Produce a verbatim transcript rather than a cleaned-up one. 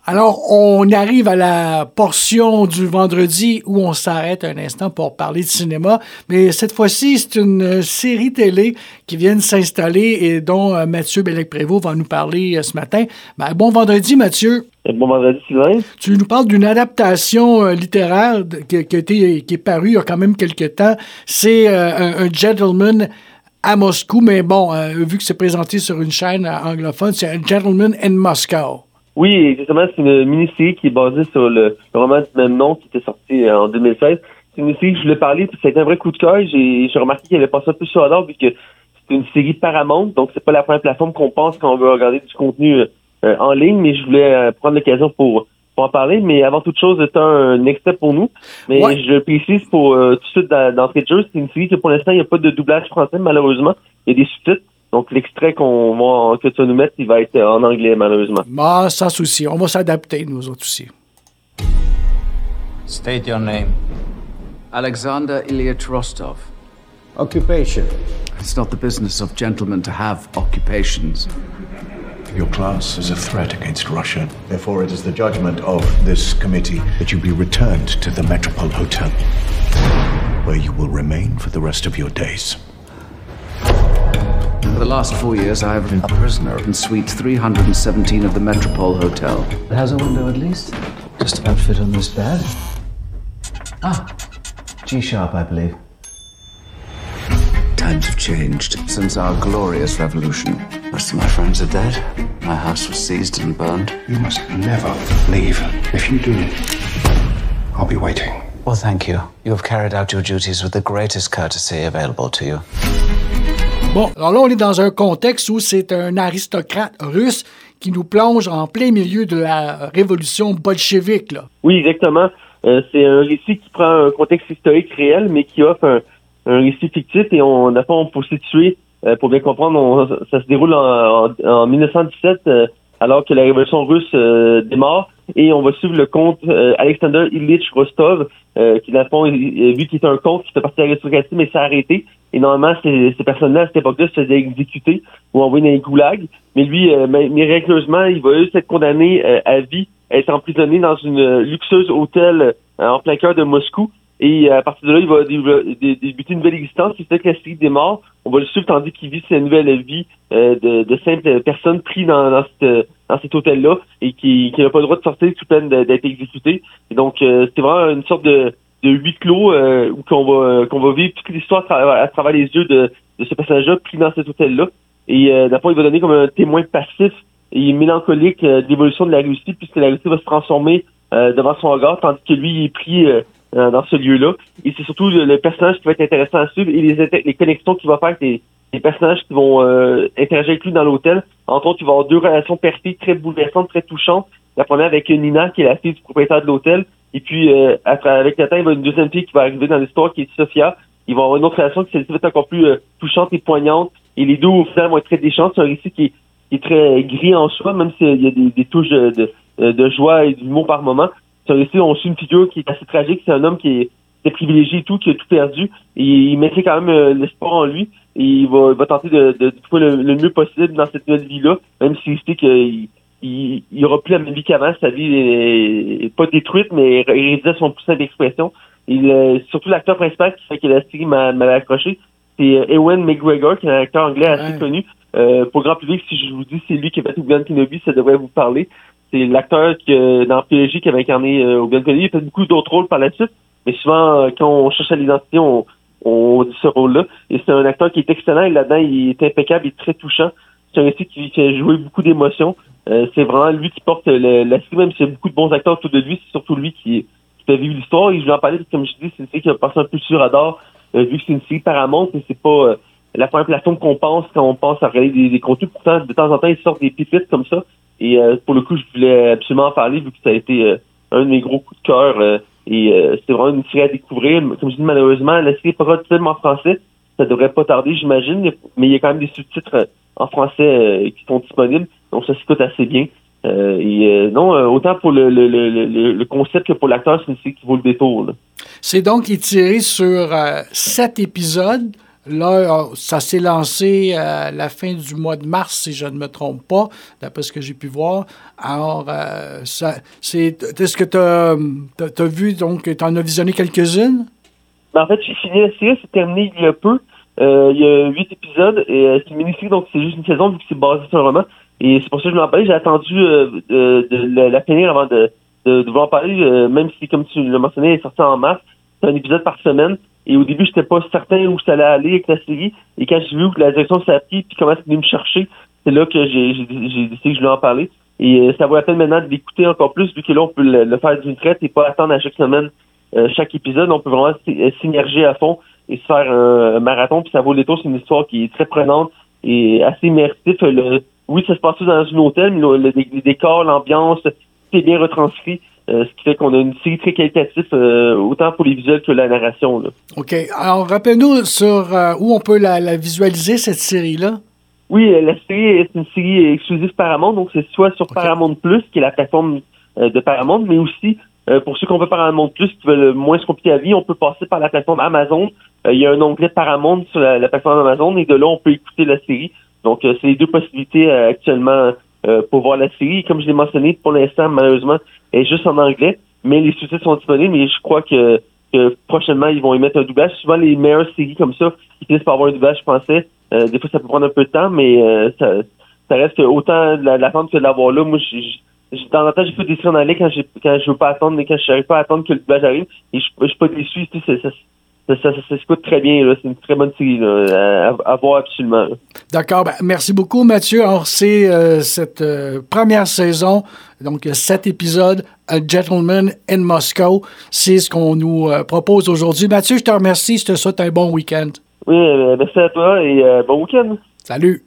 Alors, on arrive à la portion du vendredi où on s'arrête un instant pour parler de cinéma. Mais cette fois-ci, c'est une série télé qui vient de s'installer et dont euh, Mathieu Bellec-Prévost va nous parler euh, ce matin. Ben, bon vendredi, Mathieu. Bon vendredi, Sylvain. Tu nous parles d'une adaptation euh, littéraire de, qui, qui, a été, qui est parue il y a quand même quelques temps. C'est euh, un, un gentleman à Moscou, mais bon, euh, vu que c'est présenté sur une chaîne anglophone, c'est un Gentleman in Moscow. Oui, exactement. C'est une mini-série qui est basée sur le, le roman du même nom qui était sorti en deux mille seize. C'est une série que je voulais parler, puis ça a été un vrai coup de cœur. J'ai, j'ai remarqué qu'elle avait passé un peu sur radar, vu que c'est une série Paramount, donc c'est pas la première plateforme qu'on pense quand on veut regarder du contenu euh, en ligne, mais je voulais euh, prendre l'occasion pour, pour en parler. Mais avant toute chose, c'est un, un extrait pour nous. Mais ouais. Je précise pour euh, tout de suite d'entrée de jeu, c'est une série que pour l'instant, il n'y a pas de doublage français, malheureusement. Il y a des sous-titres. Donc, l'extrait qu'on va, que tu vas nous mettre, il va être en anglais, malheureusement. Ah, sans souci. On va s'adapter, nous autres aussi. State your name. Alexander Ilyich Rostov. Occupation. It's not the business of gentlemen to have occupations. Your class is a threat against Russia. Therefore, it is the judgment of this committee that you be returned to the Metropole Hotel, where you will remain for the rest of your days. For the last four years, I have been a prisoner in suite three hundred seventeen of the Metropole Hotel. It has a window at least. Just about fit on this bed. Ah, G-sharp, I believe. Times have changed since our glorious revolution. Most of my friends are dead. My house was seized and burned. You must never leave. If you do, I'll be waiting. Well, thank you. You have carried out your duties with the greatest courtesy available to you. Bon, alors là, on est dans un contexte où c'est un aristocrate russe qui nous plonge en plein milieu de la révolution bolchevique, là. Oui, exactement. Euh, c'est un récit qui prend un contexte historique réel, mais qui offre un, un récit fictif. Et on a pas, on peut situer, euh, pour bien comprendre, on, ça se déroule en, en, en dix-neuf cent dix-sept, euh, alors que la révolution russe euh, démarre. Et on va suivre le comte euh, Alexander Ilyich Rostov, euh, qui, dans le fond, vu qu'il est un comte qui fait partie de l'aristocratie, mais s'est arrêté. Et normalement, ces, ces personnes-là, à cette époque-là, se faisaient exécuter ou envoyer dans les goulags. Mais lui, euh, miraculeusement, il va juste être condamné euh, à vie, à être emprisonné dans une luxueuse hôtel euh, en plein cœur de Moscou. Et euh, à partir de là, il va dé- débuter une nouvelle existence qui fait que la série démarre. On va le suivre tandis qu'il vit sa nouvelle vie euh, de, de simples personnes prises dans, dans, cette, dans cet hôtel-là et qui, qui n'a pas le droit de sortir sous peine d'être exécuté. Et donc, euh, c'est vraiment une sorte de de huis clos euh, où qu'on va qu'on va vivre toute l'histoire à travers, à travers les yeux de, de ce personnage-là pris dans cet hôtel-là. Et euh, d'abord, il va donner comme un témoin passif et mélancolique euh, de l'évolution de la Russie, puisque la Russie va se transformer euh, devant son regard, tandis que lui il est pris euh, dans ce lieu-là. Et c'est surtout le, le personnage qui va être intéressant à suivre et les, les connexions qu'il va faire avec les, les personnages qui vont euh, interagir avec lui dans l'hôtel. Entre autres, il va avoir deux relations perfectes, très bouleversantes, très touchantes. La première avec Nina, qui est la fille du propriétaire de l'hôtel. Et puis, euh, avec le temps, il va y avoir une deuxième fille qui va arriver dans l'histoire, qui est Sophia. Il va y avoir une autre relation qui celle-ci va être encore plus euh, touchante et poignante. Et les deux, au final, vont être très déchants. C'est un récit qui est, qui est très gris en soi, même s'il y a des, des touches de, de, de joie et d'humour par moment. C'est un récit où on suit une figure qui est assez tragique. C'est un homme qui est, qui est privilégié et tout, qui a tout perdu. Et il mettait quand même euh, l'espoir en lui. Et il va, il va tenter de, de, de trouver le, le mieux possible dans cette nouvelle vie-là, même s'il sait qu'il il, il aura plus la même vie qu'avant. Sa vie est, est pas détruite, mais réalisait son plus simple expression. Il, euh, surtout l'acteur principal qui fait que la série m'a, m'a accroché, c'est euh, Ewan McGregor, qui est un acteur anglais assez ouais. connu. Euh, pour grand public, si je vous dis c'est lui qui a fait Obi-Wan Kenobi, ça devrait vous parler. C'est l'acteur qui, euh, dans P L J qui avait incarné euh, Obi-Wan Kenobi. Il a fait beaucoup d'autres rôles par la suite, mais souvent, euh, quand on cherche à l'identité, on, on dit ce rôle-là. Et c'est un acteur qui est excellent, et là-dedans, il est impeccable, il est très touchant. C'est un récit qui fait jouer beaucoup d'émotions. Euh, c'est vraiment lui qui porte le, la série, même s'il y a beaucoup de bons acteurs autour de lui, c'est surtout lui qui, qui fait vivre l'histoire. Et je vais en parler, comme je dis, c'est une série qui a passé un peu sur radar, euh, vu que c'est une série Paramount, et c'est pas euh, la première plateforme qu'on pense quand on pense à regarder des, des contenus. Pourtant, de temps en temps, ils sortent des pépites comme ça. Et euh, pour le coup, je voulais absolument en parler, vu que ça a été euh, un de mes gros coups de cœur. Euh, et euh, c'est vraiment une série à découvrir. Comme je dis, malheureusement, la série n'est pas film en français. Ça devrait pas tarder, j'imagine. Mais il y a quand même des sous-titres en français euh, qui sont disponibles. Donc, ça s'écoute assez bien. Euh, et euh, non, euh, autant pour le, le, le, le, le concept que pour l'acteur, c'est une série qui vaut le détour, là. C'est donc étiré sur euh, sept épisodes. Là, ça s'est lancé à la fin du mois de mars, si je ne me trompe pas, d'après ce que j'ai pu voir. Alors, euh, ça, c'est, est-ce que tu as vu, donc, tu en as visionné quelques-unes? Ben, en fait, j'ai fini la série, c'est terminé il y a peu. Euh, il y a huit épisodes, et euh, c'est une mini-série, donc c'est juste une saison, vu que c'est basé sur un roman. Et c'est pour ça que je voulais en parler. J'ai attendu euh, de, de, de la finir avant de, de, de vouloir en parler, euh, même si, comme tu l'as mentionné, elle est sortie en mars. C'est un épisode par semaine. Et au début, j'étais pas certain où ça allait aller avec la série. Et quand j'ai vu que la direction s'est appris puis comment c'est venu me chercher, c'est là que j'ai, j'ai, j'ai décidé que je voulais en parler. Et euh, ça vaut la peine maintenant de l'écouter encore plus, vu que là, on peut le, le faire d'une traite et pas attendre à chaque semaine euh, chaque épisode. On peut vraiment synerger à fond et se faire un, un marathon. Puis ça vaut le détour. C'est une histoire qui est très prenante et assez immersif. Le, oui, ça se passe dans un hôtel, mais le, le, les décors, l'ambiance, tout est bien retranscrit. Euh, ce qui fait qu'on a une série très qualitative, euh, autant pour les visuels que la narration. Là. OK. Alors, rappelle-nous sur euh, où on peut la, la visualiser, cette série-là. Oui, euh, la série est une série exclusive Paramount, donc c'est soit sur okay. Paramount Plus, qui est la plateforme euh, de Paramount, mais aussi, euh, pour ceux qui ont fait Paramount Plus, qui veulent moins se compliquer la vie, on peut passer par la plateforme Amazon. Euh, il y a un onglet Paramount sur la, la plateforme Amazon, et de là, on peut écouter la série. Donc, euh, c'est les deux possibilités euh, actuellement euh, pour voir la série. Comme je l'ai mentionné, pour l'instant, malheureusement, elle est juste en anglais, mais les sous-titres sont disponibles et je crois que, que prochainement, ils vont y mettre un doublage. Souvent, les meilleures séries comme ça, ils finissent par avoir un doublage français. Euh, des fois, ça peut prendre un peu de temps, mais euh, ça, ça reste que autant de l'attente que de l'avoir là. Moi, j'ai, j'ai, de temps en temps, j'ai fait des séries en anglais quand, j'ai, quand je veux pas attendre, mais quand je n'arrive pas à attendre que le doublage arrive, et je, je suis pas déçu. Tu sais, ça, ça, ça, ça, ça s'écoute très bien. Là. C'est une très bonne série là, à, à voir absolument. Là. D'accord. Ben, merci beaucoup, Mathieu. Alors, c'est euh, cette euh, première saison, donc sept épisodes, A Gentleman in Moscow. C'est ce qu'on nous euh, propose aujourd'hui. Mathieu, je te remercie. Je te souhaite un bon week-end. Oui, euh, merci à toi et euh, bon week-end. Salut.